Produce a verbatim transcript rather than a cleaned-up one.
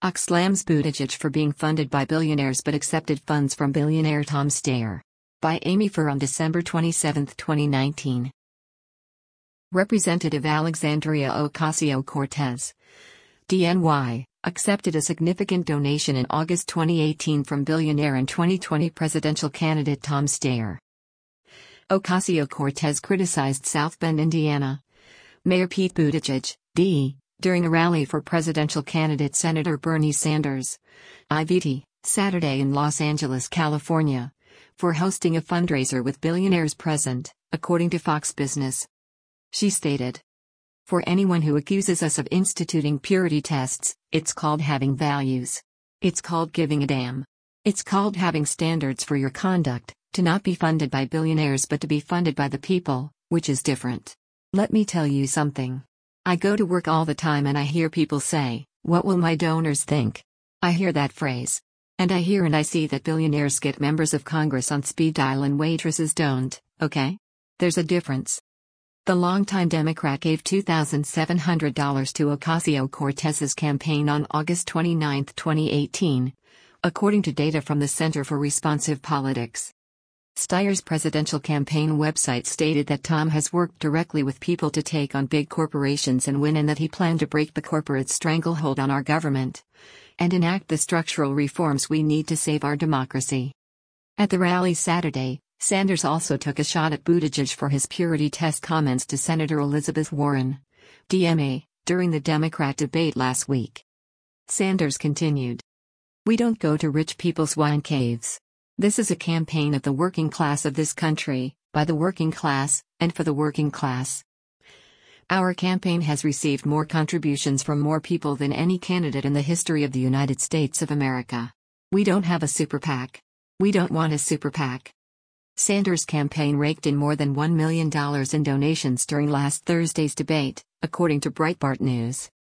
Ox slams Buttigieg for being funded by billionaires but accepted funds from billionaire Tom Steyer. By Amy Furr on December twenty-seventh, twenty nineteen. Representative Alexandria Ocasio-Cortez, D N Y, accepted a significant donation in August twenty eighteen from billionaire and twenty twenty presidential candidate Tom Steyer. Ocasio-Cortez criticized South Bend, Indiana, Mayor Pete Buttigieg, D, during a rally for presidential candidate Senator Bernie Sanders, I V T, Saturday in Los Angeles, California, for hosting a fundraiser with billionaires present, according to Fox Business. She stated, "For anyone who accuses us of instituting purity tests, it's called having values. It's called giving a damn. It's called having standards for your conduct, to not be funded by billionaires but to be funded by the people, which is different. Let me tell you something. I go to work all the time and I hear people say, 'What will my donors think?' I hear that phrase. And I hear and I see that billionaires get members of Congress on speed dial and waitresses don't, okay? There's a difference." The longtime Democrat gave two thousand seven hundred dollars to Ocasio-Cortez's campaign on August twenty-ninth, twenty eighteen, according to data from the Center for Responsive Politics. Steyer's presidential campaign website stated that Tom has worked directly with people to take on big corporations and win, and that he planned to break the corporate stranglehold on our government and enact the structural reforms we need to save our democracy. At the rally Saturday, Sanders also took a shot at Buttigieg for his purity test comments to Senator Elizabeth Warren, D M A, during the Democrat debate last week. Sanders continued, "We don't go to rich people's wine caves. This is a campaign of the working class of this country, by the working class, and for the working class. Our campaign has received more contributions from more people than any candidate in the history of the United States of America. We don't have a super PAC. We don't want a super PAC." Sanders' campaign raked in more than one million dollars in donations during last Thursday's debate, according to Breitbart News.